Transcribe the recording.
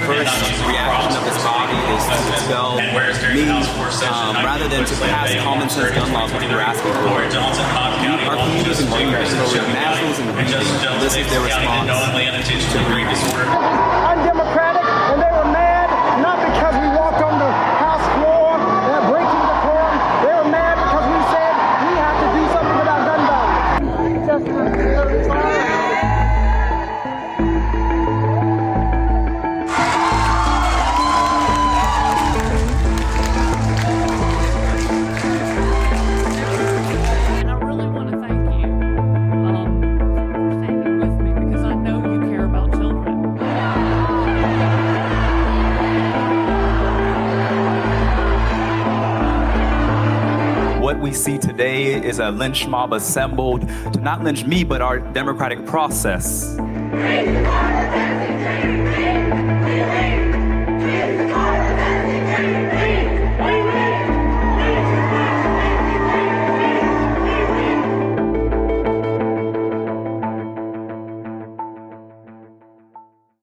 first reaction of this body is to expel me, rather than to pass common sense gun laws, which we're asking for. Our communities in Greenville, so nationals and breathing, this is their response to breathing. Undemocratic, and they were mad not because we walked on the House floor breaking decorum. They were mad because we said we have to do something about gun violence. And I really want to thank you for standing with me, because I know you care about children. What we see today is a lynch mob assembled to not lynch me, but our democratic process. Free,